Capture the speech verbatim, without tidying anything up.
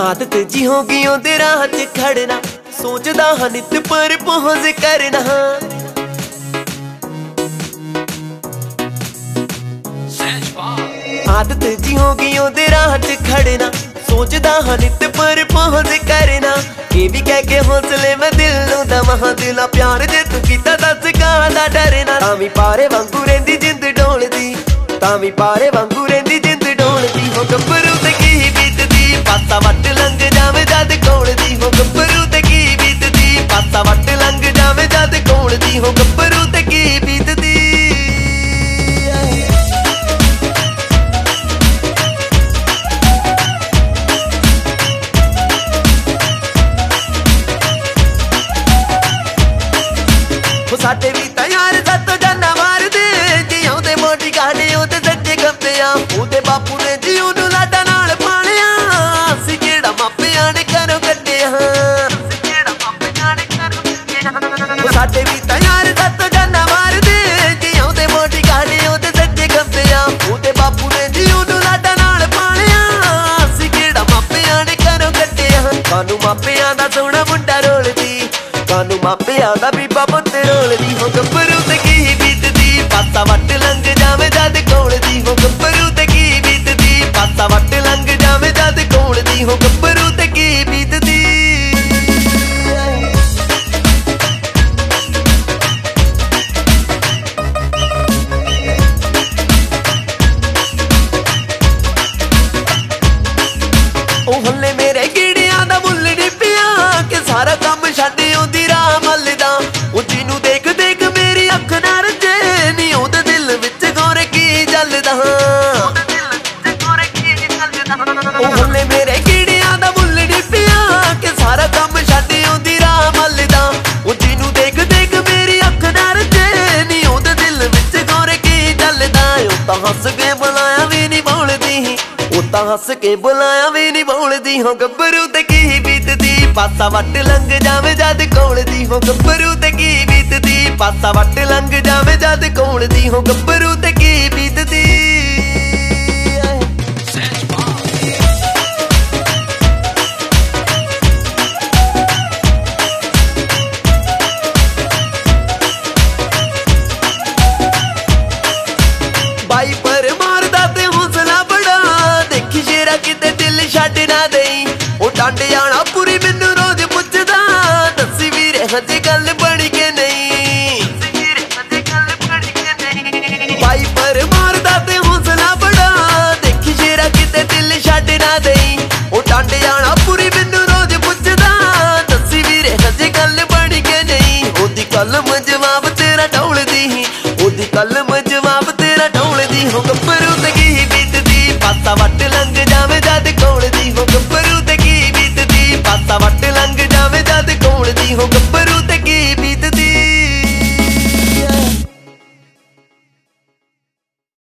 आदत जी हो गई ओदे राह च खड़ना, सोचदा हां नित पर पहुंच करना। आदत जी हो गई ओदे राह च खड़ना, सोचदा हां नित पर पहुंच करना। ये भी कह के हौसले मैं दिल नूं दवां, दिला प्यार जे तू कीता दस काहदा डरना। तावी पारे वांगू रहिंदी जिंद डोलदी, तावी पारे वांगू रहिंदी जिंद डोलदी। हो गब्बरू ते की बीतदी, पासा वट लंघ जावे जद कोलदी। हो गब्बरू ते की बीतदी, पासा वट लंघ जावे जद कोलदी। हो गब्बरू ते की बीतदी। साडे भी तैयार सत्तो जाना मारदे, जी आउंदे मोटी गाड़े ओदे सज्जे खब्बे आ। ओदे बापू ने जी ओनू लाडा नाल पालिया, असीं किहड़ा मापियां ने घरों कड्डिया। साडे भी तैयार सत्तो जाना मारदे, जी आउंदे मोटी गाड़े ओदे सज्जे खब्बे आ। ओदे बापू ने जी ओनू लाडा नाल पालिया, असीं किहड़ा मापियां ने घरों कड्डिया। कानू मापियां दा सोहना मुंडा रोलदी, कानू मापियां दा बीबा पुत्त रोलदी। हो गब्बरू ते की बीतदी, पासा वट लंघ जावे जद कोलदी। हो गब्बरू ते की बीतदी, पासा वट लंघ जावे जद कोलदी। हो गब्बरू ते की बीतदी। ओ हल्ले मेरे कीड़ियां दा मुੱਲ नी पिया, कि सारा काम छड्ड ओदी राह मलदा। ओ जिनू देख देख मेरी अख ना रजे, नी ओदे दिल विच गोरे की जलदा। ओ हल्ले मेरे कीड़ियां दा मुੱਲ नी पिया, कि सारा काम छड्ड ओदी राह मलदा। ओ जिनू देख देख मेरी अख ना रजे, नी ओदे दिल विच गोरे की जलदा। ओ तां हस के बुलाया भी नी बोलदी, ओ तां हस के बुलाया भी नी बोलदी। हो गब्बरू ते की बीतदी, पासा वट लंघ जावे जद कोलदी। हो गब्बरू ते की बीतदी, पासा वट लंघ जावे जद कोलदी। हो गब्बरू ते की बीतदी। बाई पर मारदा ते हौसला बड़ा, देखी शेरा किते दिल छड्ड ना देई। ओ डांडिया